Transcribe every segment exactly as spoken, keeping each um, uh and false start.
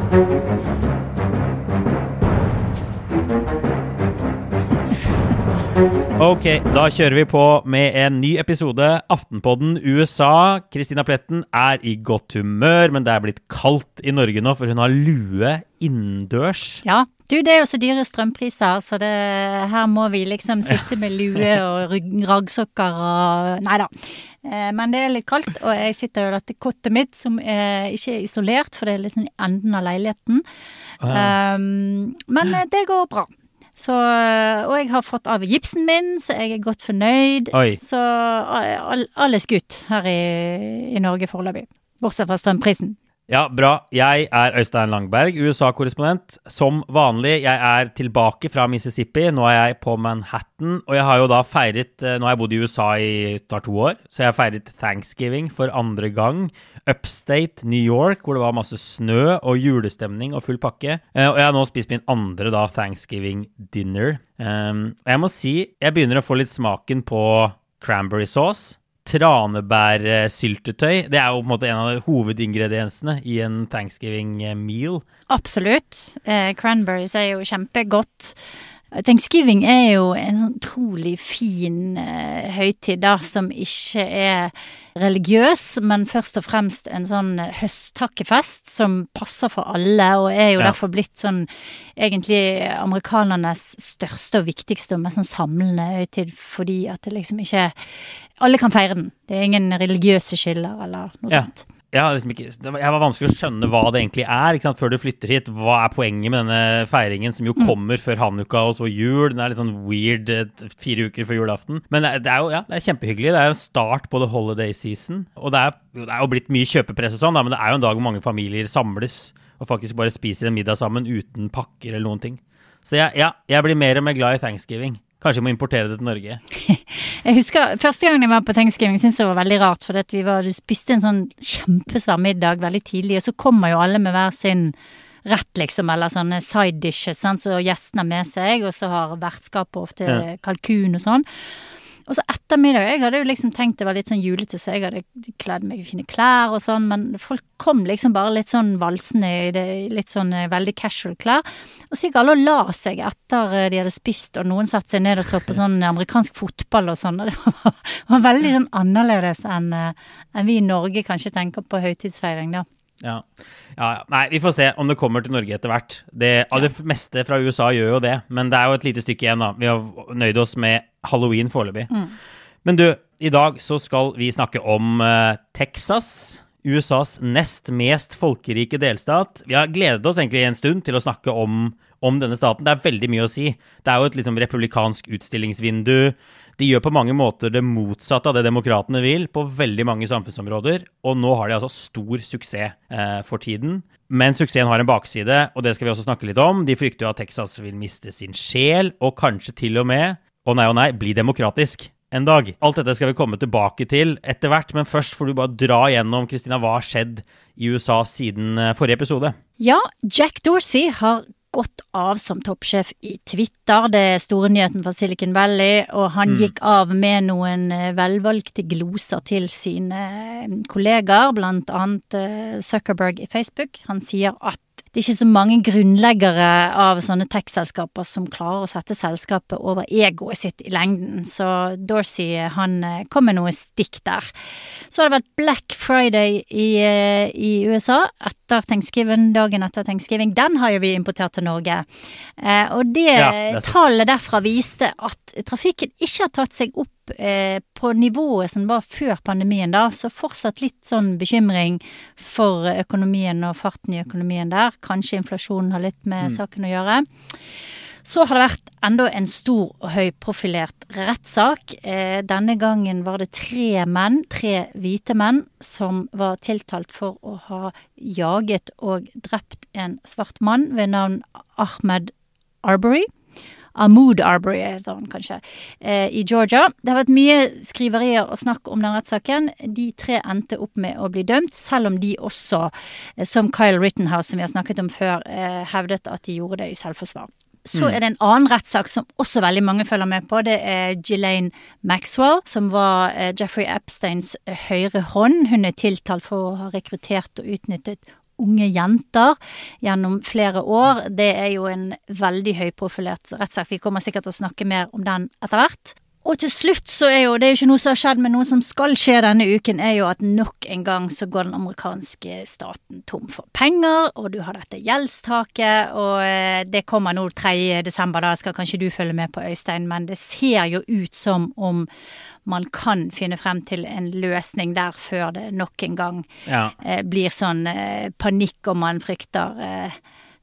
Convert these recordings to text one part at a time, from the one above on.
Ok, da kjører vi på med en ny episode Aftenpodden U S A. Kristina Pletten er i godt humør, men det er blitt kaldt i Norge nå, for hun har lue innendørs. Ja, du, det er jo så dyre strømpriser, så det, her må vi liksom sitte med lue og raggsokker og... Neida, men det er litt kaldt, og jeg sitter jo i dette kottet mitt, som er ikke er isolert, for det er liksom i enden av leiligheten. Ah. Um, men det går bra. Så, og jeg har fått av gipsen min, så jeg er godt fornøyd. Oi. Så all, alle skutt her i, i Norge foreløpig, bortsett fra strømprisen. Ja, bra. Jeg er Øystein Langberg, U S A-korrespondent. Som vanlig, jeg er tilbake fra Mississippi. Nå er jeg på Manhattan, og jeg har jo da feiret, nå har jeg bodd i U S A i tar to år, så jeg har feiret Thanksgiving for andre gang. Upstate New York, hvor det var masse snø og julestemning og full pakke. Og jeg har nå spist min andre da Thanksgiving dinner. Jeg må si, jeg begynner å få litt smaken på cranberry sauce. Tranebærsyltetøy, det er jo på en måte en av hovedingrediensene i en Thanksgiving meal. Absolutt. Eh, cranberries er jo kjempegodt. Thanksgiving er jo en sånn utrolig fin eh, høytid da, som ikke er religiøs, men først og fremst en sånn høsttakkefest som passer for alle, og er jo ja. Derfor blitt sånn egentlig amerikanernes største og viktigste og mest sånn samlende høytid, fordi at det liksom ikke alle kan feire den. Det er ingen religiøse skiller eller noe ja. Sånt. Jeg, har liksom ikke, jeg var vanskelig å skjønne hva det egentlig er, ikke sant? Før du flytter hit. Hva er poenget med denne feiringen som jo mm. kommer før Hanukka og så jul? Den er litt sånn weird fire uker før julaften. Men det er jo ja, det er kjempehyggelig. Det er en start på the holiday season. Og det er, jo, det er jo blitt mye kjøpepress og sånn, da, men det er jo en dag hvor mange familier samles og faktisk bare spiser en middag sammen uten pakker eller noen ting. Så jeg, ja, jeg blir mer og mer glad i Thanksgiving. Kanskje jeg må importere det til Norge. Jeg husker, første gangen jeg var på Thanksgiving, synes jeg det var veldig rart, for vi var, spiste en sånn kjempesvær middag veldig tidlig, og så kommer jo alle med hver sin rett, liksom, eller sånne side dishes, sånn, så gjestene med seg, og så har vertskapet ofte ja. Kalkun og sånn. Og så ettermiddag, jeg hadde jo liksom tenkt det var litt sånn julete, så jeg hadde kledd meg i fine klær og sånn, men folk kom liksom bare litt sånn valsende i det, litt sånn veldig casual klær. Og så gikk alle og la seg etter de hadde spist, og noen satt seg ned og så på sånn amerikansk fotball og sånn, og det var, var veldig sånn annerledes enn, enn vi i Norge kanskje tenker på høytidsfeiring da. Ja. Ja, ja, nei, vi får se om det kommer til Norge etter hvert. Det, ja. Det meste fra U S A gjør jo det, men det er jo et lite stykke igjen da. Vi har nøyd oss med Halloween foreløpig. Mm. Men du, i dag så skal vi snakke om uh, Texas, U S A's nest mest folkerike delstat. Vi har gledet oss egentlig en stund til å snakke om, om denne staten. Det er veldig mye å si. Det er jo et liksom, republikansk utstillingsvindu. De gjør på mange måter det motsatte av det demokratene vil på veldig mange samfunnsområder, og nå har de altså stor suksess eh, for tiden. Men suksessen har en bakside, og det skal vi også snakke litt om. De frykter jo at Texas vil miste sin sjel, og kanskje til og med, og nei og nei, bli demokratisk en dag. Alt dette skal vi komme tilbake til etter hvert, men først får du bare dra gjennom, Kristina, hva har skjedd i U S A siden forrige episode? Ja, Jack Dorsey har gått av som toppsjef i Twitter, det er store nyheten fra Silicon Valley, og han mm. gikk av med noen velvalgte gloser til sine kolleger, blant annet Zuckerberg i Facebook. Han sier at det er ikke så mange grunnleggere av sånne tech-selskaper som klarer å sette selskapet over egoet sitt i lengden. Så Dorsey, han kom med noe stikk der. Så har det vært Black Friday i, i U S A etter Thanksgiving, dagen etter Thanksgiving. Den har jo vi importert til Norge. Eh, og det, ja, det tallet derfra viste at trafikken ikke har tatt seg opp på nivået som var før pandemien da, så fortsatt litt sånn bekymring for økonomien og farten i økonomien der. Kanskje inflasjonen har litt med mm. saken å gjøre. Så har det vært enda en stor og høyprofilert rettssak. Eh, denne gangen var det tre menn, tre hvite menn, som var tiltalt for å ha jaget og drept en svart mann ved navn Ahmed Arbery. Ahmaud Arbery heter han kanskje, eh, i Georgia. Det har vært mye skriverier og snakk om den rettssaken. De tre endte opp med å bli dømt, selv om de også, eh, som Kyle Rittenhouse, som vi har snakket om før, eh, hevdet at de gjorde det i selvforsvar. Så mm. er det en annen rettssak som også veldig mange følger med på. Det er Ghislaine Maxwell, som var eh, Jeffrey Epsteins høyre hånd. Hun er tiltalt for å ha rekruttert og utnyttet unge jenter gjennom flere år. Det er jo en veldig høyprofilert rettssak. Vi kommer sikkert til å snakke mer om den etter hvert. Og til slutt så er jo, det er jo ikke noe som har skjedd, men noe som skal skje denne uken er jo at nok en gang så går den amerikanske staten tom for penger, og du har dette gjeldstaket, og det kommer nå tredje desember, da skal kanskje du følge med på Øystein, men det ser jo ut som om man kan finne frem til en løsning der før det nok en gang ja. eh, blir sånn eh, panikk og man frykter eh,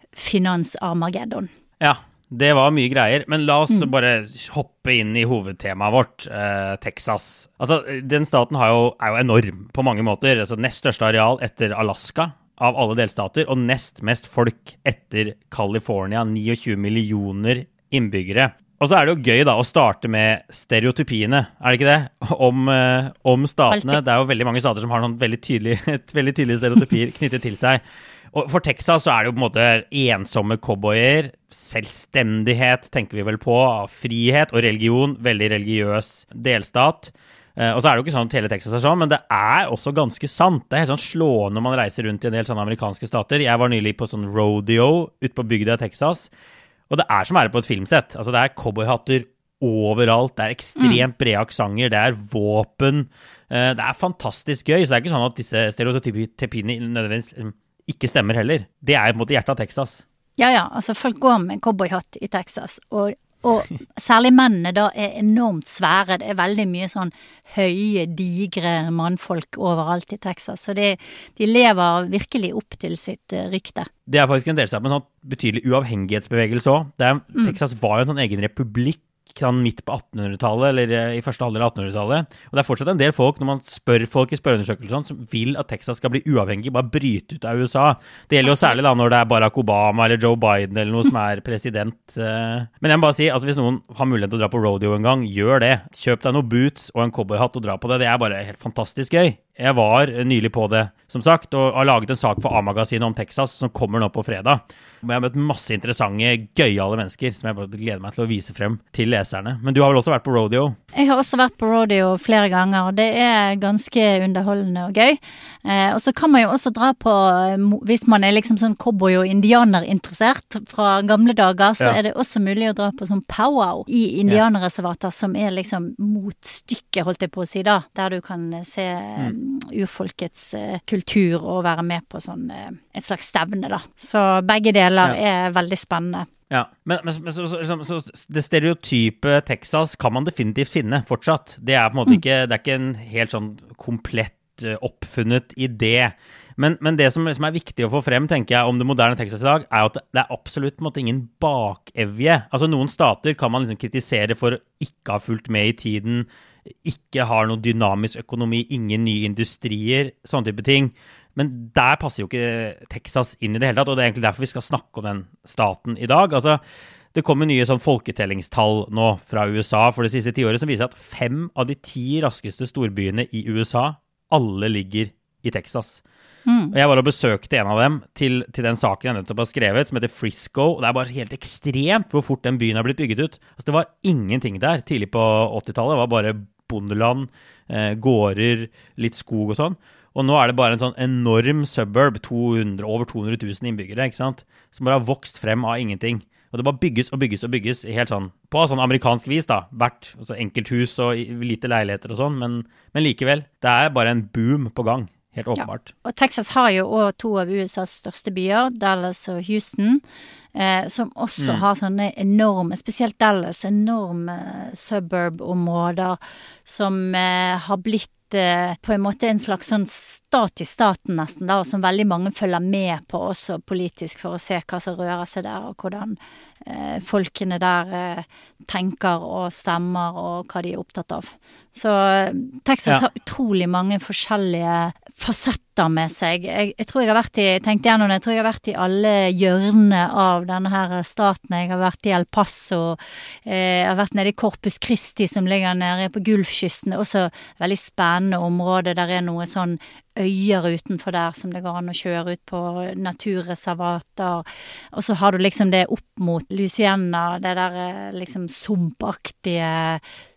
finans-Armageddon. Ja. Det var mye greier, men la oss mm. bare hoppe inn i hovedtemaet vårt, eh, Texas. Altså, den staten har jo, er jo enorm på mange måter. Altså, nest største areal etter Alaska av alle delstater, og nest mest folk etter California, tjueni millioner innbyggere. Og så er det jo gøy da å starte med stereotypiene, er det ikke det? Om, eh, om statene. Det er jo veldig mange stater som har noen veldig tydelige, et veldig tydelige stereotypier knyttet til seg. Og for Texas så er det jo på en måte ensomme cowboyer, selvstendighet tenker vi vel på, frihet og religion, veldig religiøs delstat. Og så er det jo ikke sånn at hele Texas er sånn, men det er også ganske sant. Det er helt sånn slående når man reiser rundt i en del sånne amerikanske stater. Jeg var nylig på sånn rodeo ute på bygda i Texas, og det er som å være på et filmsett. Altså det er cowboyhatter overalt, det er ekstremt brede aksanger, det er våpen, det er fantastisk gøy, så det er ikke sånn at disse stereotypiene nødvendigvis ikke stemmer heller. Det er på en måte hjertet av Texas. Ja, ja, altså folk går med cowboyhatt i Texas, og, og særlig mennene da er enormt svære. Det er veldig mye sånn høye, digre mannfolk overalt i Texas, så de, de lever virkelig opp til sitt uh, rykte. Det er faktisk en delstat med en sånn betydelig uavhengighetsbevegelse også. Det er, mm. Texas var jo en egen republikk sånn midt på attenhundretallet, eller i første halvdel av attenhundretallet. Og det er fortsatt en del folk, når man spør folk i spørreundersøkelser, som vil at Texas skal bli uavhengig, bare bryte ut av U S A. Det gjelder jo særlig da når det er Barack Obama eller Joe Biden eller noe som er president. Men jeg må bare si, altså hvis noen har mulighet til å dra på rodeo en gang, gjør det. Kjøp deg noen boots og en cowboyhatt og dra på det. Det er bare helt fantastisk gøy. Jeg var nylig på det, som sagt, og har laget en sak for A-magasinet om Texas som kommer nå på fredag. Og jeg har møtt masse interessante, gøyale mennesker som jeg bare gleder meg til å vise frem til leserne. Men du har vel også vært på rodeo? Jeg har også vært på rodeo flere ganger, og det er ganske underholdende og gøy. Eh, og så kan man jo også dra på, hvis man er liksom sånn cowboy- og indianerinteressert fra gamle dager, så ja. Er det også mulig å dra på sånn powwow i indianerreservater, som er liksom mot stykket, holdt jeg på å si da, der du kan se mm. urfolkets uh, kultur og være med på sånn uh, et slags stevne da. Så begge deler ja. Er veldig spennende. Ja, men, men så, så, så, så det stereotype Texas kan man definitivt finne fortsatt. Det er på en måte mm. ikke, det er ikke en helt sånn komplett uh, oppfunnet idé. Men, men det som, som er viktig å få frem, tenker jeg, om det moderne Texas i dag, er at det er absolutt på en måte ingen bakevje. Altså noen stater kan man liksom kritisere for å ikke ha fulgt med i tiden, ikke har noen dynamisk økonomi, ingen nye industrier, sånne type ting. Men der passer jo ikke Texas inn i det hele tatt, og det er egentlig derfor vi skal snakke om den staten i dag. Altså, det kommer nye sånn folketellingstall nå fra U S A for det siste tiåret som viser at fem av de ti raskeste storbyene i U S A, alle ligger i Texas. Mm. Og jeg var og besøkte en av dem til, til den saken jeg nettopp har skrevet, som heter Frisco, og det er bare helt ekstremt hvor fort den byen har blitt bygget ut. Altså, det var ingenting der tidlig på åttitallet, det var bare bondeland, eh, gårder, litt skog og sånn. Og nå er det bare en sånn enorm suburb, to hundre, over to hundre tusen innbyggere, ikke sant? Som bare har vokst frem av ingenting. Og det bare bygges og bygges og bygges helt sånn, på sånn amerikansk vis da, hvert altså enkelthus og lite leiligheter og sånn, men, men likevel, det er bare en boom på gang. Helt åpenbart. Ja. Og Texas har jo også to av U S A's største byer, Dallas og Houston, eh, som også mm. har sånne enorme, spesielt Dallas, enorme suburb-områder som eh, har blitt eh, på en måte en slags sånn stat i staten nesten, da, og som veldig mange følger med på også politisk for å se hva som rører seg der, og hvordan eh, folkene der eh, tenker og stemmer og hva de er opptatt av. Så Texas ja. Har utrolig mange forskjellige fasetter med seg. Jeg, jeg tror jeg har vært i, tenkte gjennom det, jeg tror jeg har vært i alle hjørnene av denne her staten. Jeg har vært i El Paso, eh, jeg har vært nede i Corpus Christi som ligger nede på Gulfkysten. Det er også veldig spennende område. Der er noe sånn øyer utenfor der som det går an å kjøre ut på, naturreservater. Og så har du liksom det opp mot Louisiana, det der liksom sumpaktige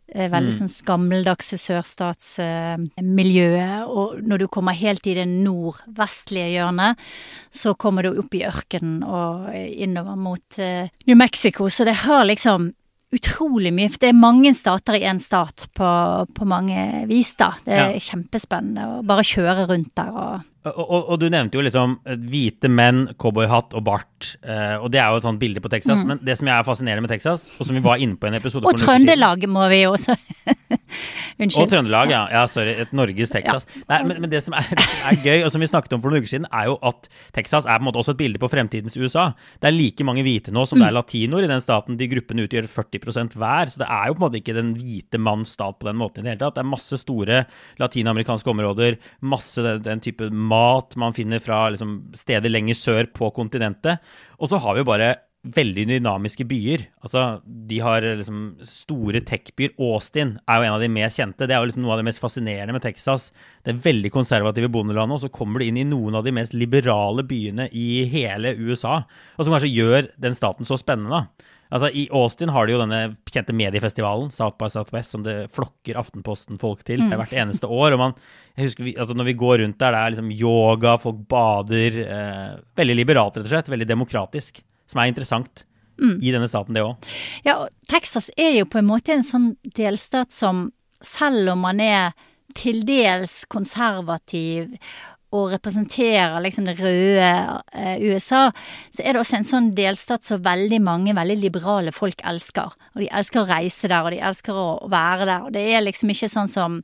veldig sånn skammeldagse sørstatsmiljøet, og når du kommer helt i det nordvestlige hjørnet, så kommer du opp i ørkenen og innover mot New Mexico, så det har liksom utrolig mye, for det er mange stater i en stat på, på mange vis da. Det er ja. Kjempespennende å bare kjøre rundt der. Og, og, og, og du nevnte jo liksom hvite menn, cowboyhatt og bart, eh, og det er jo et sånt bilde på Texas, mm. men det som jeg er fascinerende med Texas, og som vi var inne på en episode og Trøndelag må vi jo også. Unnskyld. Og Trøndelag, ja. Ja, sorry, et Norges Texas. Ja. Nei, men, men det, som er, det som er gøy, og som vi snakket om for noen uker siden, er jo at Texas er på en måte også et bilde på fremtidens U S A. Det er like mange hvite nå som mm. det er latinoer i den staten. De gruppene utgjør førti prosent hver, så det er jo på en måte ikke den hvite manns stat på den måten i det hele tatt. Det er masse store latinamerikanske områder, masse den, den type mat man finner fra liksom, steder lenger sør på kontinentet. Og så har vi jo bare veldig dynamiske byer. Altså, de har liksom store tech-byer. Austin er jo en av de mest kjente. Det er jo liksom noe av det mest fascinerende med Texas. Det er veldig konservative bondelandet, og så kommer du inn i noen av de mest liberale byene i hele U S A, og som kanskje gjør den staten så spennende. Altså, i Austin har de jo denne kjente mediefestivalen, South by Southwest, som det flokker Aftenposten-folk til mm. hvert eneste år, og man, jeg husker, vi, altså når vi går rundt der, det er liksom yoga, folk bader, eh, veldig liberalt rett og slett, veldig demokratisk, som er interessant mm. i denne staten det også. Ja, Texas er jo på en måte en sånn delstat som, selv om man er til dels konservativ og representerer liksom det røde eh, U S A, så er det også en sånn delstat som veldig mange veldig liberale folk elsker. Og de elsker å reise der, og de elsker å være der. Og det er liksom ikke sånn som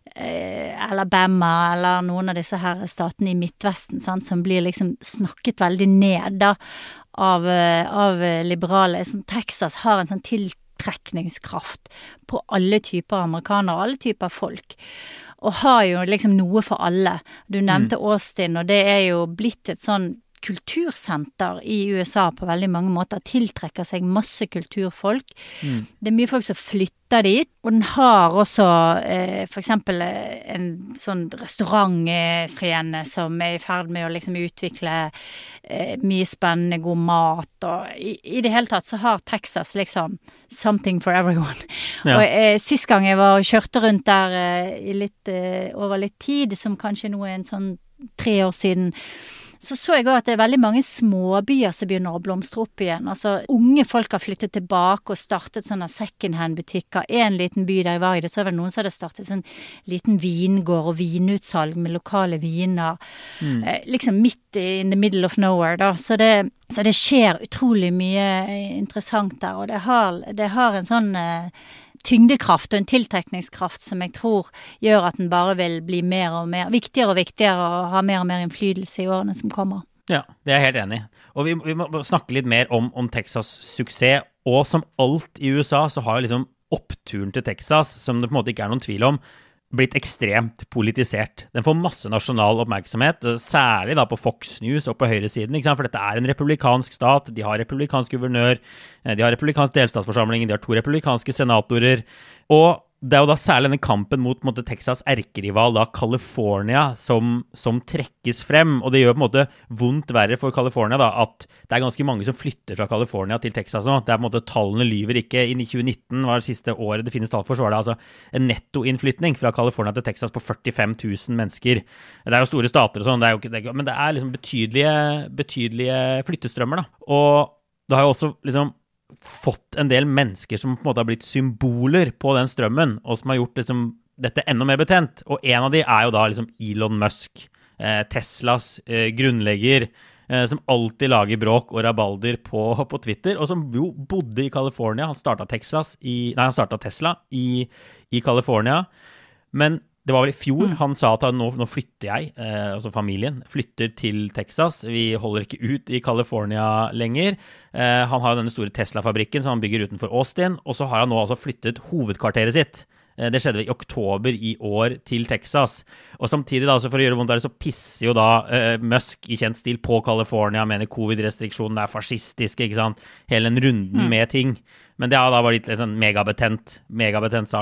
eh, Alabama eller noen av disse her statene i Midtvesten, sant, som blir liksom snakket veldig ned da, av, av liberale. Sånn, Texas har en sånn tiltrekningskraft på alle typer amerikanere, alle typer folk. Og har jo liksom noe for alle. Du nevnte mm. Austin, og det er jo blitt et sånn kultursenter i U S A på veldig mange måter, tiltrekker seg masse kulturfolk. Mm. Det er mye folk som flytter dit, og den har også eh, for eksempel en sånn restaurantscene som er i ferd med å liksom utvikle eh, mye spennende, god mat, og i, i det hele tatt så har Texas liksom something for everyone. Ja. Og eh, sist gang jeg var og kjørte rundt der eh, i litt, eh, over litt tid, som kanskje nå er en sånn tre år siden, så så jeg også at det er veldig mange småbyer som begynner å blomstre opp igjen. Altså, unge folk har flyttet tilbake og startet sånne second-hand-butikker. En liten by der jeg var i det, så var det noen som hadde startet sånn liten vingård og vinutsalg med lokale viner. Mm. Eh, liksom midt in the middle of nowhere, da. Så det, så det skjer utrolig mye interessant der, og det har, det har en sånn eh, tyngdekraft og en tiltrekningskraft som jeg tror gjør at den bare vil bli mer og mer, viktigere og viktigere og ha mer og mer innflytelse i årene som kommer. Ja, det er jeg helt enig i. Og vi, vi må snakke litt mer om, om Texas' suksess, og som alt i U S A så har jo liksom oppturen til Texas, som det på en måte ikke er noen tvil om, blitt ekstremt politisert. Den får masse nasjonal oppmerksomhet, særlig da på Fox News og på høyresiden, ikke sant? For dette er en republikansk stat, de har republikansk guvernør, de har republikansk delstatsforsamling, de har to republikanske senatorer, og det er jo da særlig denne kampen mot, mot Texas erkerival, da California, som, som trekkes frem, og det gjør på en måte vondt verre for California da, at det er ganske mange som flytter fra California til Texas nå. Det er på en måte, tallene lyver ikke. I tjue nitten var det siste året det finnes tall for, så var det altså en nettoinnflytning fra California til Texas på førtifem tusen mennesker. Det er jo store stater og sånn, det er jo ikke, det, men det er liksom betydelige, betydelige flyttestrømmer da. Og det har jo også liksom fått en del mennesker som på en måte har blitt symboler på den strømmen, og som har gjort liksom, dette enda mer betent. Og en av de er jo da liksom Elon Musk, eh, Teslas eh, grunnlegger, eh, som alltid lager bråk og rabalder på, på Twitter, og som jo bodde i California. Han startet Texas i, nei, han startet Tesla i, i California, men det var vel i fjor, mm. han sa at han, nå, nå flytter jeg, eh, altså familien, flytter til Texas, vi holder ikke ut i California lenger. Eh, han har denne store Tesla-fabrikken som han bygger utenfor Austin, og så har han nå altså flyttet hovedkvarteret sitt. Eh, det skjedde i oktober i år til Texas. Og samtidig da, så for å gjøre vondt der, så pisser jo da eh, Musk i kjent stil på California, mener covid-restriksjonen er fascistisk, ikke sant? Hele den runden mm. med ting. Men det har da vært litt sånn megabetent, megabetent sak.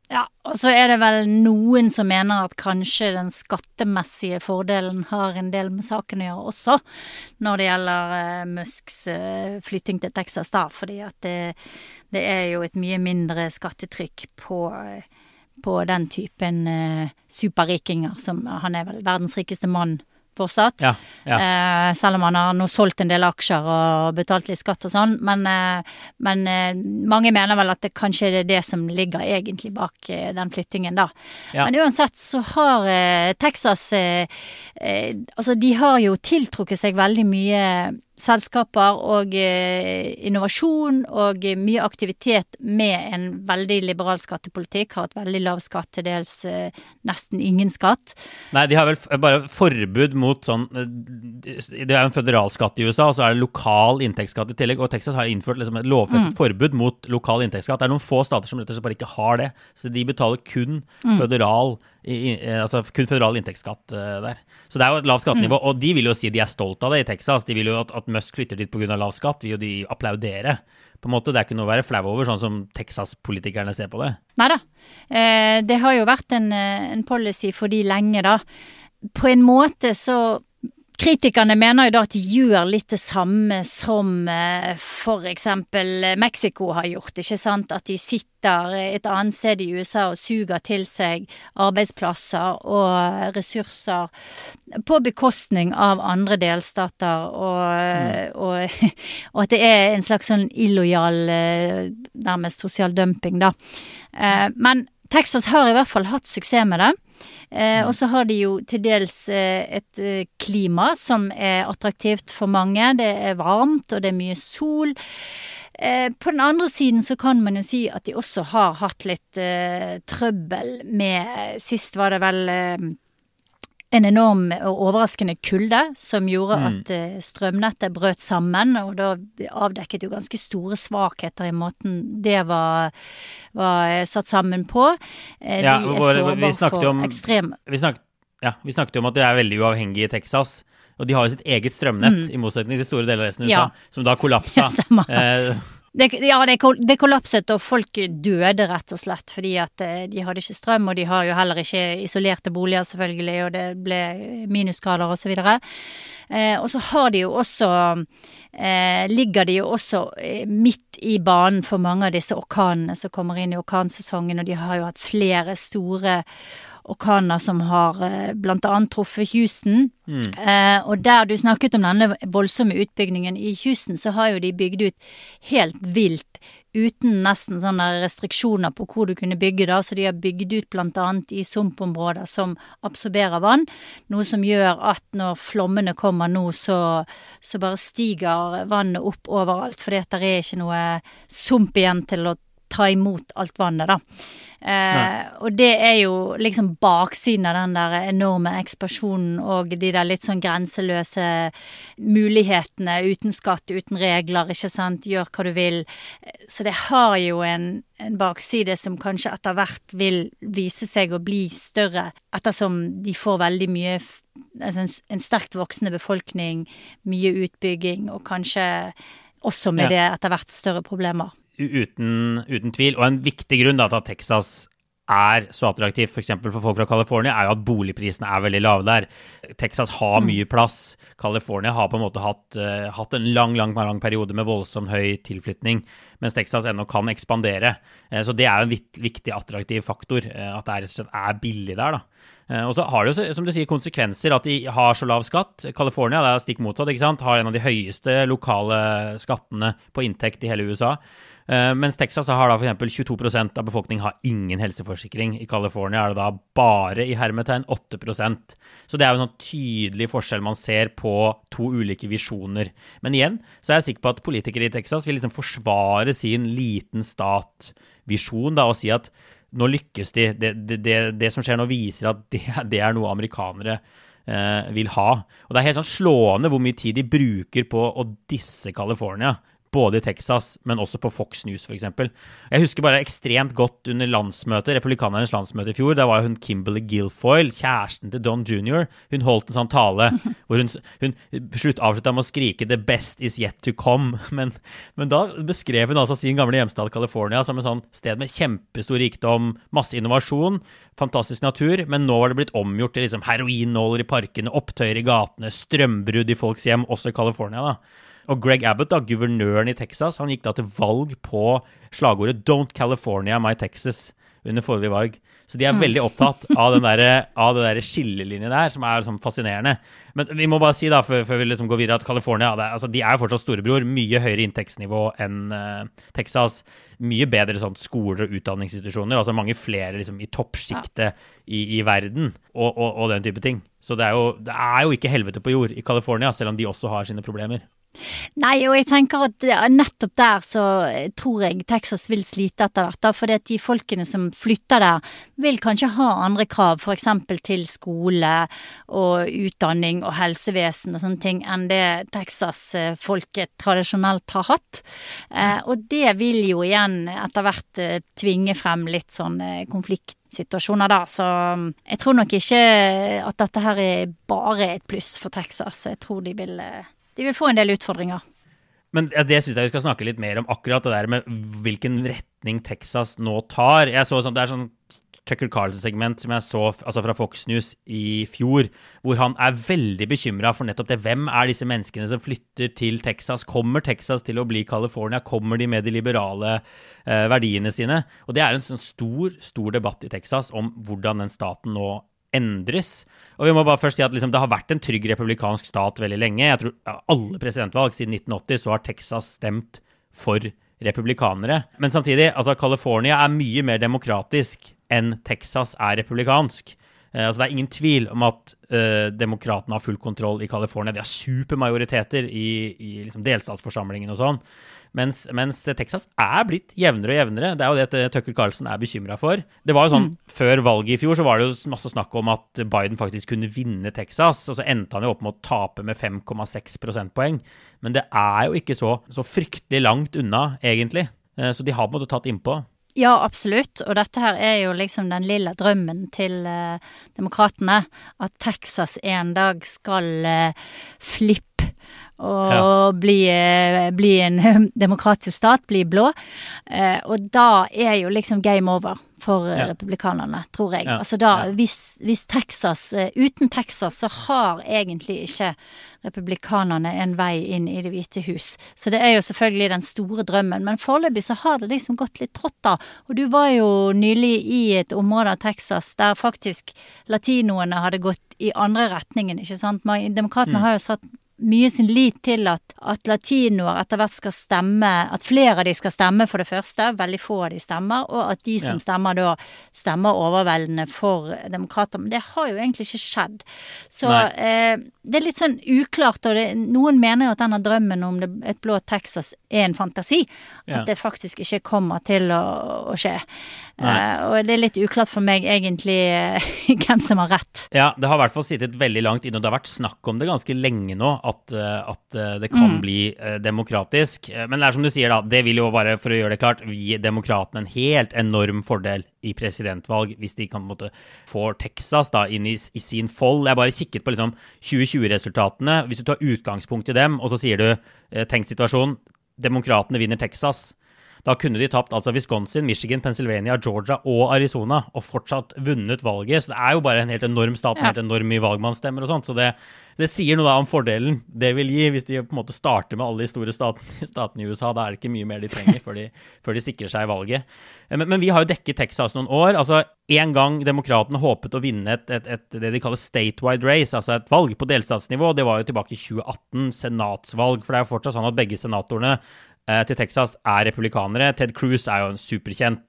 Ja, og så er det vel noen som mener at kanskje den skattemessige fordelen har en del med saken å gjøre også, når det gjelder uh, Musks uh, flytting til Texas da, fordi at det, det er jo et mye mindre skattetrykk på, uh, på den typen uh, superrikinger, som han er vel verdens rikeste mann fortsatt, ja, ja. Eh, selv om han har nå solgt en del aksjer og betalt litt skatt og sånn, men, eh, men eh, mange mener vel at det kanskje er det som ligger egentlig bak eh, den flyttingen da. Ja. Men uansett så har eh, Texas, eh, eh, altså de har jo tiltrukket seg veldig mye selskaper og eh, innovasjon og eh, mye aktivitet med en veldig liberal skattepolitikk, har et veldig lav skatt, til dels eh, nesten ingen skatt. Nei, de har vel bare forbud mot sånn, det er en federal skatt i U S A, og så er det lokal inntektsskatt i tillegg, og Texas har innført liksom et lovfestet mm. forbud mot lokal inntektsskatt. Det er noen få stater som rett og slett bare ikke har det, så de betaler kun mm. federal I, altså kun federal inntektsskatt uh, der. Så det er jo et lavt skattenivå, mm. og de vil jo si de er stolt av det i Texas. De vil jo at, at Musk flytter dit på grunn av lav skatt, vil jo de applaudere. På en måte, det er ikke noe å være flau over, sånn som Texas-politikerne ser på det. Neida. Eh, det har jo vært en, en policy for de lenge da. På en måte så kritikerne mener jo da at de gjør litt det samme som eh, for eksempel Mexico har gjort, ikke sant? At de sitter et annet sted i U S A og suger til seg arbeidsplasser og ressurser på bekostning av andre delstater, og, mm. og, og at det er en slags sånn illojal, nærmest sosial dumping da. Eh, men Texas har i hvert fall hatt suksess med det. Eh, og så har de jo til dels eh, et eh, klima som er attraktivt for mange. Det er varmt, og det er mye sol. Eh, på den andre siden så kan man jo si at de også har hatt litt eh, trøbbel med, sist var det vel eh, en enorm og overraskende kulde som gjorde mm. at eh, strømnettet brøt sammen, og da avdekket jo ganske store svakheter i måten det var, var satt sammen på. Eh, ja, de er våre, sårbar for om, ekstrem... Vi snakket, ja, vi snakket om at det er veldig uavhengig i Texas, og de har jo sitt eget strømnett, mm. i motsetning til store deler av resten av U S A, ja. Som da kollapsa. Ja, Det, ja, det, det kollapset, og folk døde rett og slett, fordi at de hadde ikke strøm, og de har jo heller ikke isolerte boliger selvfølgelig, og det ble minusgrader og så videre. Eh, og så har de jo også, eh, ligger de jo også midt i banen for mange av disse orkanene som kommer inn i orkansesongen, og de har jo hatt flere store orkaner som har eh, blant annet truffet Houston. Mm. Eh, og der du snakket om denne voldsomme utbyggingen i Houston, så har jo de bygd ut helt vilt, uten nesten sånne restriksjoner på hvor du kunne bygge da, så de har bygd ut blant annet i sumpområder som absorberer vann, noe som gjør at når flommene kommer nå, så, så bare stiger vannet opp overalt, fordi at det er ikke noe sump igjen til å ta imot alt vannet da. Eh, og det er jo liksom baksiden av den der enorme ekspansjonen og de der litt sånn grenseløse mulighetene uten skatt, uten regler, ikke sant? Gjør hva du vil. Så det har jo en, en bakside som kanskje etter hvert vil vise seg å bli større, ettersom de får veldig mye, altså en, en sterkt voksende befolkning, mye utbygging, og kanskje også med ja. Det etter hvert større problemer. Uten, uten tvil, og en viktig grunn da, til at Texas er så attraktivt, for eksempel for folk fra California, er jo at boligprisene er veldig lave der. Texas har mye plass. California har på en måte hatt, uh, hatt en lang, lang, lang periode med voldsomt høy tilflytning, mens Texas ennå kan ekspandere. Uh, så det er jo en vitt, viktig attraktiv faktor, uh, at det er, er billig der da. Uh, og så har det jo, som du sier, konsekvenser at de har så lav skatt. California, det er stikk motsatt, ikke sant? Har en av de høyeste lokale skattene på inntekt i hele U S A. Uh, mens Texas har da for eksempel tjueto prosent av befolkningen har ingen helseforsikring. I California er det da bare i hermetegn åtte prosent. Så det er jo en sånn tydelig forskjell man ser på to ulike visjoner. Men igjen, så er jeg sikker på at politikere i Texas vil liksom forsvare sin liten stat-visjon da, og si at nå lykkes de. Det, det, det, det som skjer nå viser at det, det er noe amerikanere uh, vil ha. Og det er helt sånn slående hvor mye tid de bruker på å disse California, både i Texas, men også på Fox News for eksempel. Jeg husker bare ekstremt godt under landsmøtet, republikanernes landsmøte i fjor, da var hun Kimberly Guilfoyle, kjæresten til Don junior Hun holdt en sånn tale hvor hun, hun slutt avsluttet med å skrike «The best is yet to come», men, men da beskrev hun altså sin gamle hjemstad California som en sånn sted med kjempestor rikdom, masse innovasjon, fantastisk natur, men nå var det blitt omgjort til liksom heroinnåler i parkene, opptøyer i gatene, strømbrudd i folks hjem, også i California da. Og Greg Abbott, da, guvernøren i Texas, han gikk da til valg på slagordet «Don't California, my Texas» under forrige valg. Så de er mm. veldig opptatt av den der, av det der skillelinjen der, som er liksom fascinerende. Men vi må bare si da, før, før vi liksom går videre, at California, det, altså, de er jo fortsatt storebror, mye høyere inntektsnivå enn uh, Texas, mye bedre sånn, skoler og utdanningsinstitusjoner, altså mange flere liksom, i toppskiktet ja. i, i verden, og, og, og den type ting. Så det er, jo, det er jo ikke helvete på jord i California, selv om de også har sine problemer. Nei, og jeg tenker at nettopp der så tror jeg Texas vil slite etter hvert da, fordi at de folkene som flytter der vil kanskje ha andre krav, for eksempel til skole og utdanning og helsevesen og sånne ting, enn det Texas-folket tradisjonelt har hatt. Eh, og det vil jo igjen etter hvert eh, tvinge frem litt sånn eh, konfliktsituasjoner da, så jeg tror nok ikke at dette her er bare et pluss for Texas. Jeg tror de vil... Eh, De vil få en del utfordringer. Men ja, det synes jeg vi skal snakke litt mer om, akkurat det der med hvilken retning Texas nå tar. Jeg så sånn, det er sånn Tucker Carlson-segment som jeg så altså fra Fox News i fjor, hvor han er veldig bekymret for nettopp det. Hvem er disse menneskene som flytter til Texas? Kommer Texas til å bli California? Kommer de med de liberale eh, verdiene sine? Og det er en sånn stor, stor debatt i Texas om hvordan den staten nå endres. Og vi må bare først si at liksom, det har vært en trygg republikansk stat veldig lenge. Jeg tror ja, alle presidentvalg siden nitten åtti så har Texas stemt for republikanere. Men samtidig, altså California er mye mer demokratisk enn Texas er republikansk. Eh, altså det er ingen tvil om at eh, demokratene har full kontroll i California. De har supermajoriteter i, i liksom, delstatsforsamlingen og sånn. Mens, mens Texas er blitt jevnere og jevnere. Det er jo det Tucker Carlson er bekymret for. Det var jo sånn, mm. før valget i fjor så var det jo masse snakk om at Biden faktisk kunne vinne Texas, og så endte han jo opp med å tape med fem komma seks prosentpoeng. Men det er jo ikke så, så fryktelig langt unna, egentlig. Så de har på en måte tatt innpå. Ja, absolutt. Og dette her er jo liksom den lille drømmen til eh, demokratene, at Texas en dag skal eh, flippe og ja. bli, bli en demokratisk stat, bli blå. Eh, og da er jo liksom game over for ja. republikanerne, tror jeg. Ja. Altså da, ja. hvis, hvis Texas, uten Texas så har egentlig ikke republikanerne en vei inn i Det hvite hus. Så det er jo selvfølgelig den store drømmen, men foreløpig så har det liksom gått litt trått da. Og du var jo nylig i et område av Texas der faktisk latinoene hadde gått i andre retningen, ikke sant? Demokratene mm. har jo satt mye sin lit til at, at latinoer etter hvert skal stemme, at flere av de skal stemme for det første, veldig få av de stemmer, og at de som ja. stemmer da stemmer overveldende for demokrater. Men det har jo egentlig ikke skjedd. Så eh, det er litt sånn uklart, og det, noen mener jo at denne drømmen om det, et blå Texas er en fantasi, ja. at det faktisk ikke kommer til å, å skje. Eh, og det er litt uklart for meg egentlig eh, hvem som har rett. Ja, det har i hvert fall sittet veldig langt inn, og det har vært snakk om det ganske lenge nå, At, at det kan mm. bli uh, demokratisk. Men det er som du sier da, det vil jo bare, for å gjøre det klart, gi demokratene en helt enorm fordel i presidentvalg, hvis de kan på en måte få Texas da inn i, i sin fold. Jeg har bare kikket på liksom tjue tjue-resultatene. Hvis du tar utgangspunkt i dem, og så sier du, uh, tenk situasjon, demokratene vinner Texas. Da kunne de tapt altså Wisconsin, Michigan, Pennsylvania, Georgia og Arizona, og fortsatt vunnet valget. Så det er jo bare en helt enorm stat, en ja. helt enorm mye valgmannsstemmer og sånt. Så det, det sier noe da om fordelen det vil gi, hvis de på en måte starter med alle de store statene, statene i U S A. Da er det ikke mye mer de trenger før de, før de sikrer seg valget. Men, men vi har jo dekket Texas noen år. Altså, en gang demokratene håpet å vinne et, et, et, det de kaller statewide race, altså et valg på delstatsnivå, det var jo tilbake i tjue atten, senatsvalg, for det er jo fortsatt sånn at begge senatorene til Texas er republikanere. Ted Cruz er jo en superkjent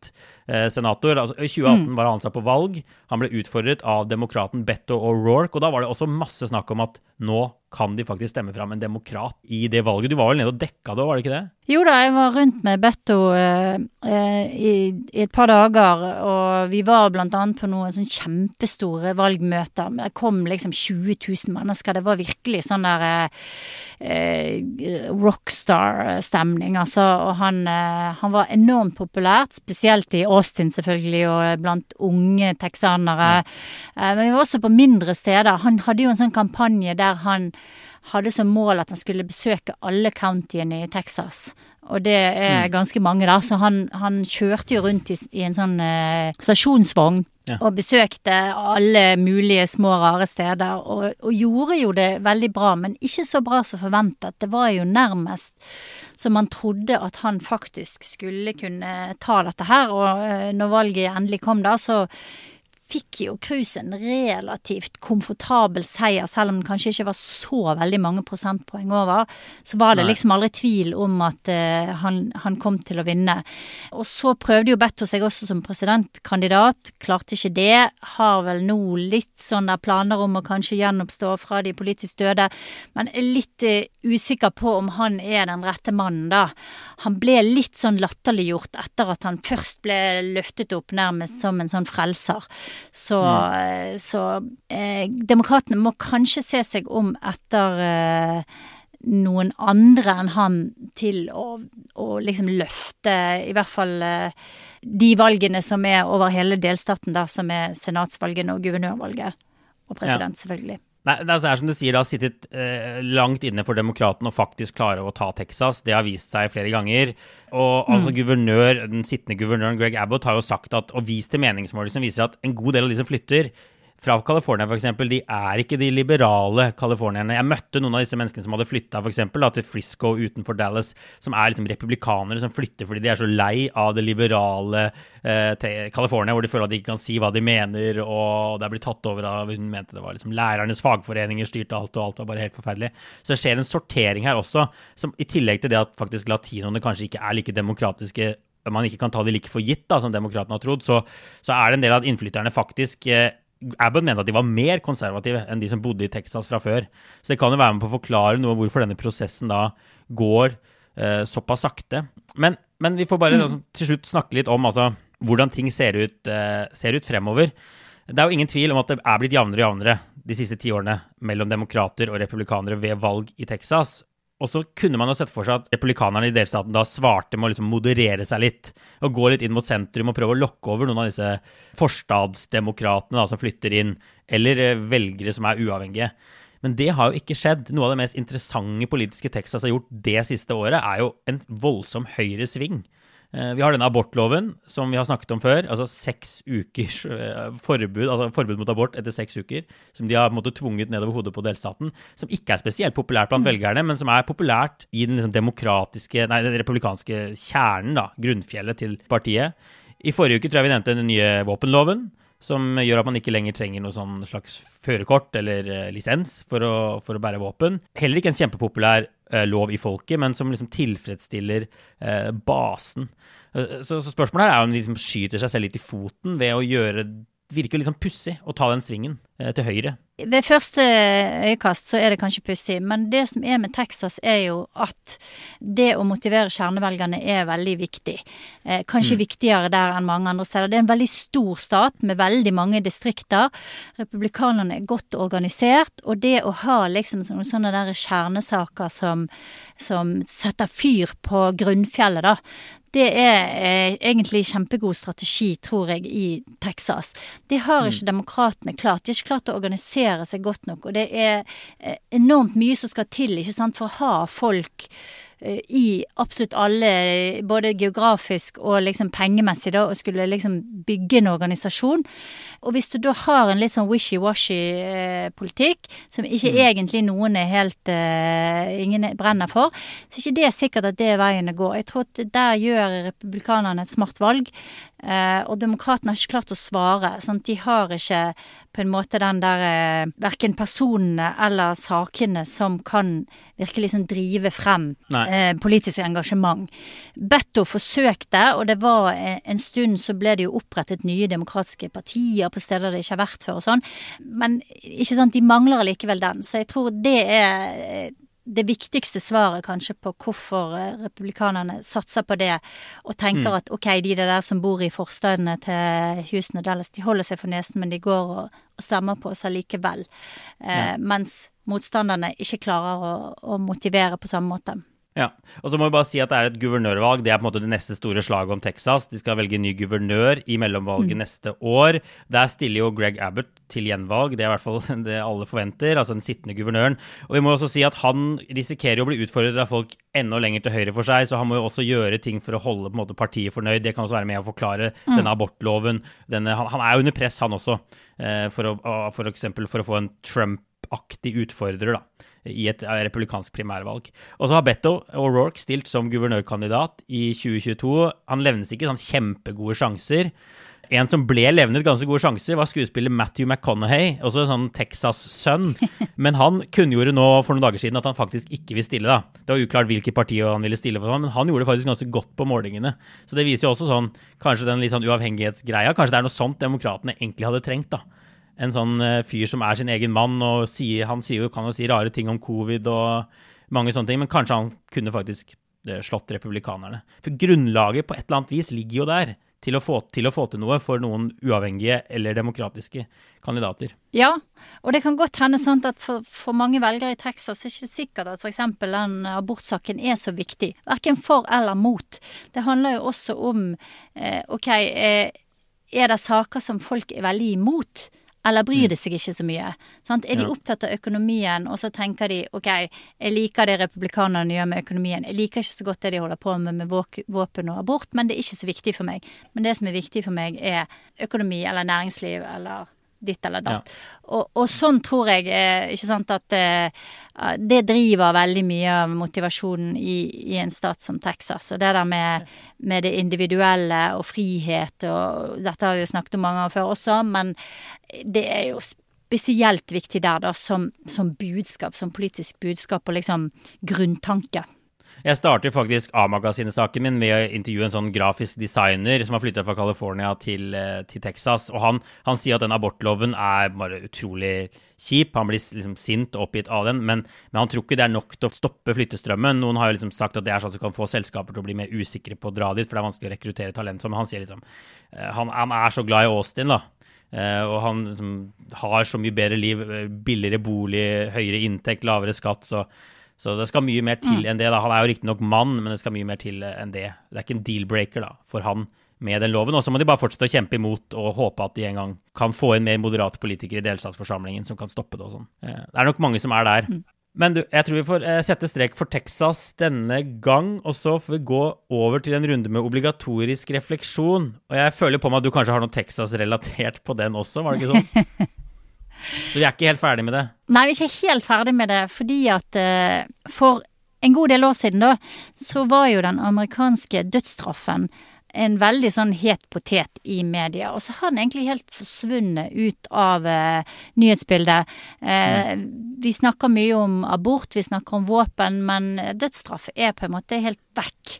eh, senator. Altså, I tjue atten mm. var han satt på valg. Han ble utfordret av demokraten Beto O'Rourke, og da var det også masse snakk om at nå kan de faktisk stemme fram en demokrat i det valget. Du var vel nede og dekka det, var det ikke det? Jo da, jeg var rundt med Beto eh, i, i et par dager, og vi var blant annet på noen sånn kjempestore valgmøter. Det kom liksom tjue tusen mennesker. Det var virkelig sånn der eh, rockstar-stemning, altså. Og han, eh, han var enormt populært, spesielt i Austin selvfølgelig, og blant unge texanere. Ja. Eh, men vi var også på mindre steder. Han hadde jo en sånn kampanje der han hadde som mål at han skulle besøke alle countyene i Texas. Og det er mm. ganske mange da, så han, han kjørte jo rundt i, i en sånn eh, stasjonsvogn ja. og besøkte alle mulige små rare steder, og, og gjorde jo det veldig bra, men ikke så bra som forventet. Det var jo nærmest som man trodde at han faktisk skulle kunne ta dette her, og eh, når valget endelig kom da, så fikk jo Cruz en relativt komfortabel seier, selv om det kanskje ikke var så veldig mange prosentpoeng over, så var det Nei. liksom aldri tvil om at uh, han, han kom til å vinne. Og så prøvde jo Beto seg også som presidentkandidat, klarte ikke det, har vel nå litt sånne planer om å kanskje gjenoppstå fra de politisk døde, men er litt uh, usikker på om han er den rette mannen da. Han ble litt sånn latterliggjort etter at han først ble løftet opp nærmest som en sånn frelser. Så, mm. så eh, demokratene må kanskje se seg om etter eh, noen andre enn han til å, å liksom løfte i hvert fall eh, de valgene som er over hele delstaten da, som er senatsvalgene og guvernørvalget og president ja. selvfølgelig. Nei, det er som du sier, det har sittet eh, langt inne for demokraten å faktisk klare å ta Texas. Det har vist seg flere ganger. Og mm. altså guvernør, den sittende guvernøren Greg Abbott har jo sagt at, og vist til meningsmålinger som viser at en god del av de som flytter fra California for eksempel, de er ikke de liberale californierne. Jeg møtte noen av disse menneskene som hadde flyttet for eksempel da, til Frisco utenfor Dallas, som er liksom republikanere som flytter fordi de er så lei av det liberale eh, til California, hvor de føler at de ikke kan si hva de mener, og det er blitt tatt over av, hun mente det var liksom lærernes fagforeninger styrte alt, og alt var bare helt forferdelig. Så det skjer en sortering her også, som i tillegg til det at faktisk latinoene kanskje ikke er like demokratiske, man ikke kan ta det like for gitt da, som demokratene har trodd, så, så er det en del av innflytterne faktisk eh, Abbott mente at de var mer konservative enn de som bodde i Texas fra før. Så det kan jo være med på å forklare noe hvorfor denne prosessen da går eh, såpass sakte. Men, men vi får bare mm. altså, til slutt snakke litt om altså, hvordan ting ser ut, eh, ser ut fremover. Det er jo ingen tvil om at det er blitt jevnere og jevnere de siste ti årene mellom demokrater og republikanere ved valg i Texas. Og så kunne man jo sett for seg at republikanerne i delstaten da svarte med å liksom moderere seg litt, og gå litt inn mot sentrum og prøve å lokke over noen av disse forstadsdemokratene da, som flytter inn, eller velgere som er uavhengige. Men det har jo ikke skjedd. Noe av det mest interessante politiske Texas har gjort det siste året er jo en voldsom høyre sving. Vi har denne abortloven som vi har snakket om før, altså seks ukers forbud, altså forbud mot abort etter seks uker, som de har måttet tvunget nedover hodet på delstaten, som ikke er spesielt populært blant velgerne, men som er populært i den liksom demokratiske, nei, den republikanske kjernen, da, grunnfjellet til partiet. I forrige uke tror jeg vi nevnte den nye våpenloven, som gjør at man ikke lenger trenger noe sånn slags førerkort eller uh, lisens for å, for å bære våpen. Heller ikke en kjempepopulær uh, lov i folket, men som liksom tilfredsstiller uh, basen. Uh, så, så spørsmålet her er om de liksom skyter seg selv litt i foten ved å gjøre, virker litt sånn pussig å ta den svingen uh, til høyre. Ved første øyekast så er det kanskje pussig, men det som er med Texas er jo at det å motivere kjernevelgerne er veldig viktig. Eh, kanskje mm. viktigere der enn mange andre steder. Det er en veldig stor stat med veldig mange distrikter. Republikanerne er godt organisert, og det å ha liksom sånne, sånne der kjernesaker som, som setter fyr på grunnfjellet da, det er eh, egentlig kjempegod strategi, tror jeg, i Texas. Det har ikke mm. demokratene klart. De har ikke klart å organisere seg godt nok, og det er eh, enormt mye som skal til, ikke sant, for å ha folk eh, i absolutt alle, både geografisk og liksom pengemessig da, og skulle liksom bygge en organisasjon. Og hvis du da har en litt sånn wishy-washy eh, politikk, som ikke mm. egentlig noen er helt, eh, ingen brenner for, så er ikke det sikkert at det er veien å gå. Jeg tror at der gjør republikanerne et smart valg, Eh, og demokratene har ikke klart å svare, sånn at de har ikke på en måte den der, eh, hverken personene eller sakene som kan virkelig liksom drive frem eh, politisk engasjement. Beto forsøkte, og det var en stund så ble det jo opprettet nye demokratiske partier på steder det ikke har vært før og sånn, men ikke sant, de mangler likevel den, så jeg tror det er det viktigste svaret kanskje på hvorfor republikanerne satser på det, og tenker mm. at ok, de der som bor i forstedene til Houston og Dallas, de holder seg for nesen, men de går og, og stemmer på oss allikevel, eh, mens motstanderne ikke klarer å, å motivere på samme måte. Ja, og så må vi bare si at det er et guvernørvalg, det er på en måte det neste store slaget om Texas. De skal velge ny guvernør i mellomvalget mm. neste år. Der stiller jo Greg Abbott til gjenvalg, det er i hvert fall det alle forventer, altså den sittende guvernøren. Og vi må også si at han risikerer å bli utfordret av folk enda lenger til høyre for seg, så han må jo også gjøre ting for å holde på en måte partiet fornøyd. Det kan også være med å forklare mm. denne abortloven. Denne, han, han er under press, han også, eh, for, å, for eksempel for å få en Trump-aktig utfordrer da, i et republikansk primærvalg. Og så har Beto O'Rourke stilt som guvernørkandidat i tjue tjueto. Han levnes ikke sånn kjempegode sjanser. En som ble levnet ganske gode sjanser var skuespiller Matthew McConaughey, også en sånn Texas-sønn. Men han kunngjorde nå for noen dager siden at han faktisk ikke vil stille. Da. Det var uklart hvilke partier han ville stille for, men han gjorde det faktisk ganske godt på målingene. Så det viser jo også sånn, kanskje den litt sånn uavhengighetsgreia, kanskje det er noe sånt demokratene egentlig hadde trengt da. En sånn fyr som er sin egen mann, og sier, han sier jo, kan jo si rare ting om covid og mange sånne ting, men kanskje han kunne faktisk slått republikanerne. For grunnlaget på et eller annet vis ligger jo der til å få til, å få til noe for noen uavhengige eller demokratiske kandidater. Ja, og det kan godt hende sant, at for, for mange velgere i Texas er det ikke sikkert at for eksempel den abortsaken er så viktig. Hverken for eller mot. Det handler jo også om, eh, ok, eh, er det saker som folk er veldig imot? Eller bryr det seg ikke så mye. Sant? Er de opptatt av økonomien, og så tenker de, ok, jeg liker det republikanerne gjør med økonomien. Jeg liker ikke så godt det de holder på med med våpen og abort, men det er ikke så viktig for meg. Men det som er viktig for meg er økonomi eller næringsliv eller ditt eller datt. Ja. Og, og sånn tror jeg, ikke sant, at uh, det driver veldig mye av motivasjonen i, i en stat som Texas. Og det der med, med det individuelle og frihet, og dette har vi jo snakket om mange ganger før også, men det er jo spesielt viktig der da, som, som budskap, som politisk budskap og liksom grunntanke. Jeg starter faktisk A-magasinet-saken min med å intervjue en sånn grafisk designer som har flyttet fra California til, til Texas, og han, han sier at den abortloven er bare utrolig kjip, han blir liksom sint og oppgitt av den, men, men han tror ikke det er nok til å stoppe flyttestrømmen. Noen har jo liksom sagt at det er sånn at du kan få selskaper til å bli mer usikre på å dra dit, for det er vanskelig å rekruttere talent, men han sier liksom, han, han er så glad i Austin da, og han liksom, har så mye bedre liv, billigere bolig, høyere inntekt, lavere skatt, så Så det skal mye mer til enn det da. Han er jo riktig nok mann, men det skal mye mer til enn det. Det er ikke en deal-breaker da, for han med den loven. Og så må de bare fortsette å kjempe imot og håpe at de en gang kan få inn mer moderate politikere i delstatsforsamlingen som kan stoppe det og sånn. Det er nok mange som er der. Men du, jeg tror vi får sette strek for Texas denne gang, og så får vi gå over til en runde med obligatorisk refleksjon. Og jeg føler på meg at du kanskje har noe Texas-relatert på den også, var det ikke sånn? Så vi er ikke helt ferdig med det? Nei, vi er ikke helt ferdig med det, fordi at uh, for en god del år siden da, så var jo den amerikanske dødsstraffen en veldig sånn het potet i media, og så har den egentlig helt forsvunnet ut av uh, nyhetsbildet. Uh, mm. Vi snakker mye om abort, vi snakker om våpen, men dødsstraff er på en måte helt vekk.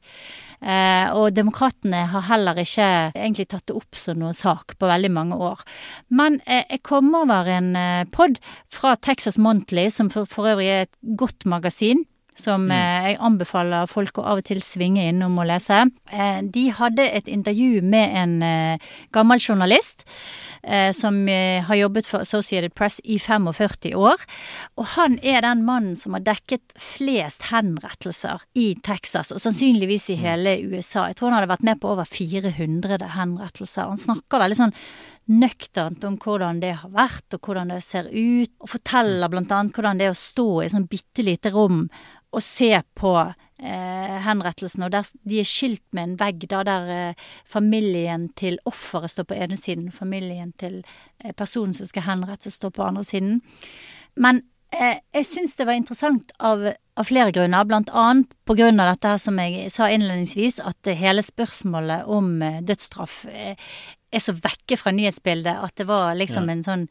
Eh, og demokratene har heller ikke egentlig tatt det opp som noen sak på veldig mange år. Men eh, jeg kom over en eh, podd fra Texas Monthly, som for, for øvrig er et godt magasin, som mm. eh, jeg anbefaler folk å av og til svinge innom og lese. Eh, de hadde et intervju med en eh, gammel journalist, Eh, som eh, har jobbet for Associated Press i førtifem år, og han er den mannen som har dekket flest henrettelser i Texas, og sannsynligvis i hele U S A. Jeg tror han hadde vært med på over fire hundre henrettelser. Han snakker veldig sånn nøkternt om hvordan det har vært, og hvordan det ser ut, og forteller blant annet hvordan det er å stå i et sånn bittelite rom og se på eh, henrettelsen, og der, de er skilt med en vegg da, der eh, familien til offeret står på ene siden, familien til eh, personen som skal henrettes står på andre siden. Men eh, jeg synes det var interessant av, av flere grunner, blant annet på grunn av dette her som jeg sa innledningsvis, at hele spørsmålet om dødsstraff er så vekke fra nyhetsbildet, at det var liksom ja. en sånn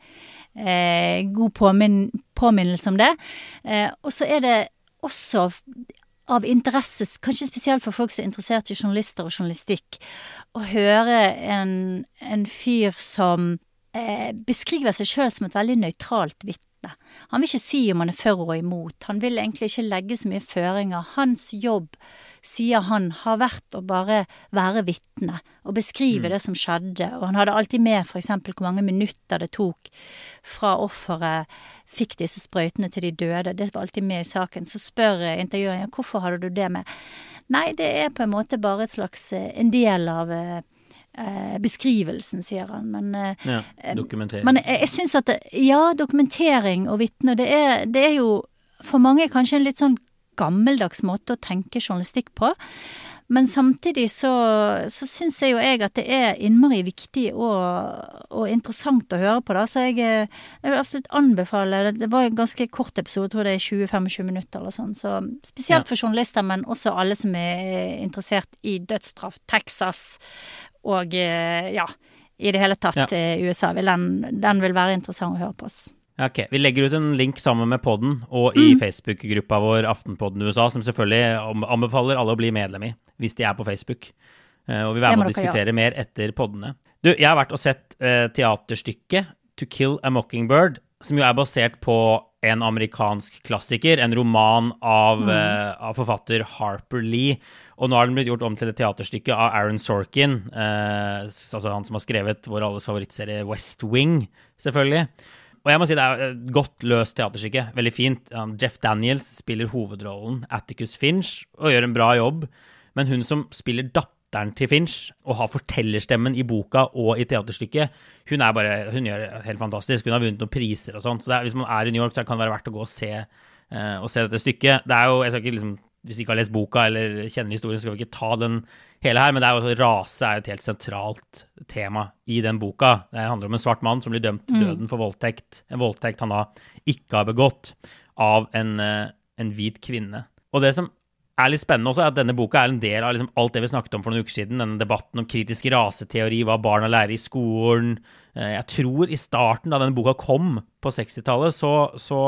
eh, god påminn, påminnelse om det. Eh, og så er det også av interesse, kanskje spesielt for folk som er interessert i journalister og journalistikk, å høre en, en fyr som eh, beskriver seg selv som et veldig nøytralt vitne. Han vil ikke si om han er for og imot. Han vil egentlig ikke legge så mye føringer. Hans jobb, sier han, har vært å bare være vitne og beskrive mm. det som skjedde. Og han hadde alltid med for eksempel hvor mange minutter det tok fra offeret fikk disse sprøytene til de døde. Det var alltid med i saken. Så spør intervjueren, ja, hvorfor hadde du det med? Nei, det er på en måte bare et slags, en del av beskrivelsen, sier han. Men, ja, dokumentering. Men jeg, jeg synes at, det, ja, dokumentering og vitne, det er, det er jo for mange kanskje en litt sånn gammeldags måte å tenke journalistikk på. Men samtidig så, så synes jeg jo jeg at det er innmari viktig og, og interessant å høre på da, så jeg, jeg vil absolutt anbefale, det var en ganske kort episode, jeg tror det er tjue til tjuefem minutter eller sånn, så spesielt ja. for journalister, men også alle som er interessert i dødsstraff, Texas, og ja, i det hele tatt ja. U S A, vil den, den vil være interessant å høre på oss. Ok, vi legger ut en link sammen med podden og i mm. Facebook-gruppa vår Aftenpodden U S A, som selvfølgelig anbefaler alle å bli medlem i, hvis de er på Facebook. Og vi vil være med å diskutere mer etter poddene. Du, jeg har vært og sett uh, teaterstykket To Kill a Mockingbird, som jo er basert på en amerikansk klassiker, en roman av, mm. uh, av forfatter Harper Lee, og nå har den blitt gjort om til et teaterstykke av Aaron Sorkin, uh, altså han som har skrevet vår alles favorittserie West Wing, selvfølgelig. Og jeg må si det er et godt løst teaterstykke, veldig fint. Jeff Daniels spiller hovedrollen Atticus Finch og gjør en bra jobb, men hun som spiller datteren til Finch og har fortellerstemmen i boka og i teaterstykket, hun er bare, hun gjør det helt fantastisk. Hun har vunnet noen priser og sånt, så det er, hvis man er i New York så kan det være verdt å gå og se, uh, og se dette stykket. Det er jo, jeg skal ikke liksom, hvis vi ikke har lest boka eller kjenner historien, så skal vi ikke ta den hele her, men det er jo også, rase er et helt sentralt tema i den boka. Det handler om en svart mann som blir dømt til døden for voldtekt, en voldtekt han da ikke har begått av en, en hvit kvinne. Og det som er litt spennende også er at denne boka er en del av liksom alt det vi snakket om for noen uker siden, denne debatten om kritisk raseteori, hva barna lærer i skolen. Jeg tror i starten da denne boka kom på sekstitallet, så, så,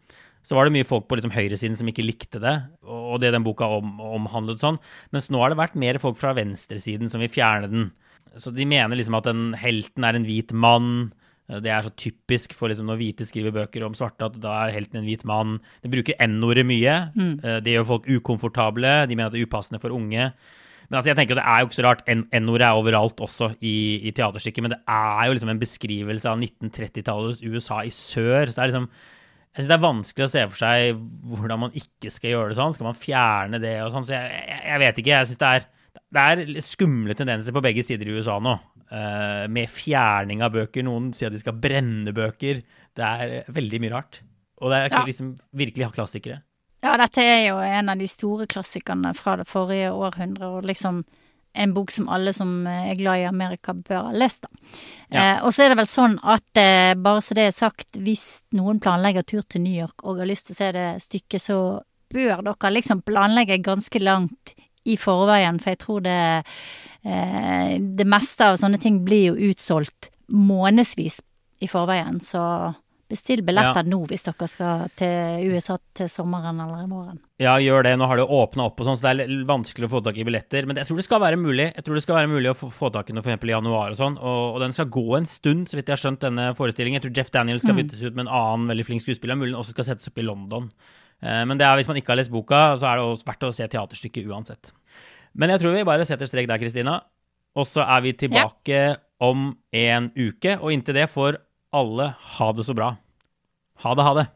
så var det mye folk på liksom høyresiden som ikke likte det, og det den boka om, omhandlet sånn. Mens nå har det vært mer folk fra venstresiden som vil fjerne den. Så de mener liksom at den helten er en hvit mann. Det er så typisk for liksom når hvite skriver bøker om svarte, at da er helten en hvit mann. De bruker N-ordet mye. Mm. Det gjør folk ukomfortable. De mener at det er upassende for unge. Men altså, jeg tenker at det er jo ikke så rart. N-ordet er overalt også i, i teaterstykket, men det er jo liksom en beskrivelse av nitten-tretti-tallets U S A i sør. Så det er liksom, jeg synes det er vanskelig å se for seg hvordan man ikke skal gjøre det sånn. Skal man fjerne det og sånn? Så jeg, jeg, jeg vet ikke. Jeg synes det er, det er skumle tendenser på begge sider i U S A nå. Uh, med fjerning av bøker. Noen sier at de skal brenne bøker. Det er veldig mye rart. Og det er ja. liksom virkelig klassikere. Ja, dette er jo en av de store klassikerne fra det forrige århundre, og liksom en bok som alle som er glad i Amerika bør ha lest da. Ja. Uh, og så er det vel sånn at, uh, bare så det er sagt, hvis noen planlegger tur til New York og har lyst til å se det stykket, så bør dere liksom planlegge ganske langt i forveien, for jeg tror det eh, det meste av sånne ting blir jo utsolgt månedsvis i forveien, så bestill billetter ja. nå hvis dere skal til U S A til sommeren eller i morgen. Ja, gjør det. Nå har det åpnet opp og sånn, så det er vanskelig å få tak i billetter, men jeg tror det skal være mulig. Jeg tror det skal være mulig å få, få tak i noe for eksempel i januar og sånn, og, og den skal gå en stund, så vidt jeg har skjønt denne forestillingen. Jeg tror Jeff Daniels skal mm. byttes ut med en annen veldig flink skuespiller, mulig den også skal settes opp i London. Men det er, hvis man ikke har lest boka, så er det også verdt å se teaterstykket uansett. Men jeg tror vi bare setter strek der, Kristina. Og så er vi tilbake ja. om en uke, og inntil det får alle ha det så bra. Ha det, ha det.